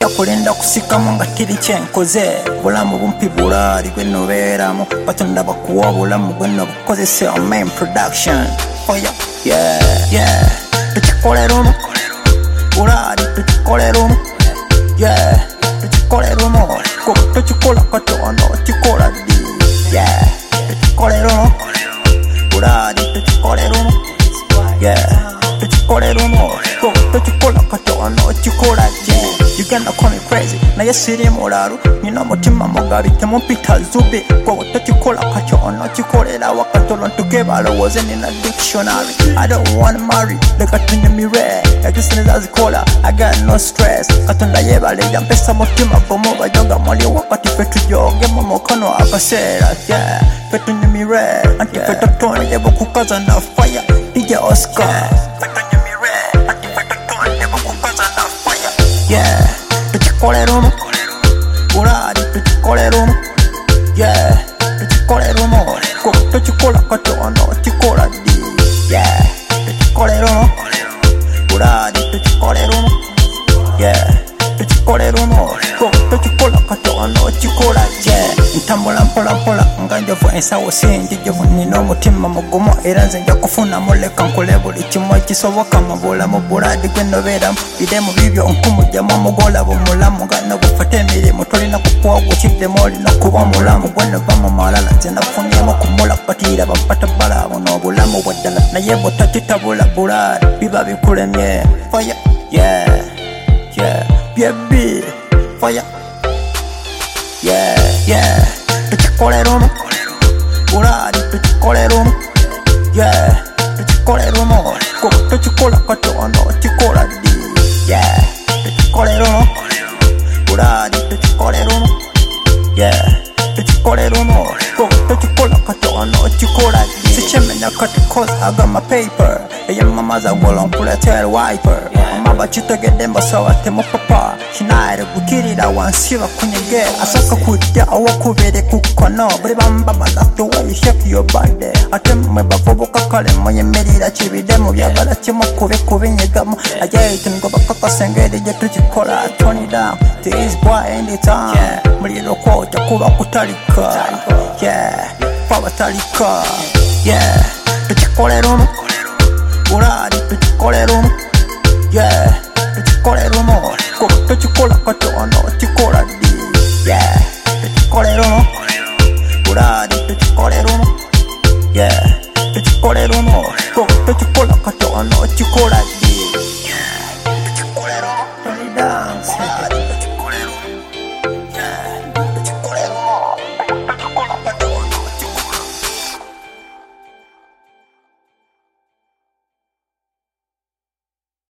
Yakulinda kusikamu nga tiri kyenkoze bulamu bumpi bulaali gwe nobeeramu batonda bakuwa obulamu gwe nobukozese on main production tukikole lumu bulaali tukikole lumu tukikole lumu tukikola katono kikola ddi tukikole lumu bulaali tukikole lumu tukikole lumu tukikola katono kikola ddi. You gonna call me crazy, na yesiri mulalu nina mutima mugabi temumpita zubi gwe tukikola katono kikolera wakatono tugebalowoze nina dictionary. I don't wanna marry leka tunyumire ekisinza zikola I got no stress katonda yebale yampesa mutima bomo bajoga muli wakati fe tujoge mu mukono akaseera fe tunyumire anti fe totone yebo kukaza na fire DJ Oscar tukikole lumu bulaali tukikole lumu tukikole lumu tukikola katono kikola ddi tukikole lumu bulaali tukikole lumu tukikole lumu tukikola katono kikola ddi. Ntambula mpola mpola nga njovu ensawo sinjijuvu nina omutima mugumu era nze nja kufunamu leka nkole buli kimu ekisoboka mu bulamu bulaadi gwe nobeeramu biremu bibyo nkumujjamu omugola bumulamu nga nobufata emirimu tolina kukuwa gukiddemu olina kuba mulamu gwe nova mu malala nze nafunyeemu kumulakatira bapata balaabo n'obulamu bwaddala naye bwotakitabula bulaadi biba bikulemye fire byebi fire tukikole lumu bulaali tukikole lumu tukikole lumu tukikola katono kikola ddi tukikole lumu bulaali tukikole lumu tukikole lumu tukikola katono kikola ddi. Sikyemenya kati cause I got my paper eyamamaza golo nkuleetera wiper amaba kitegedde mbasawa temupapa kinaire gukirira wansi bakunyege asaka kujja owokubiri ku kkono buli bambamaza the way you shake your body ate mmwe bavubuka kale muyimirira kibiddemu byagala kimukube kubinyigamu ajaiti ngo bakakasa engeri gye tukikola turn it down this boy anytime muliro kwota kuba kutalika pabatalika tukikole lumu bulaali tukikole lumu tukikole lumu tukikola katono kikola ddi tukikole lumu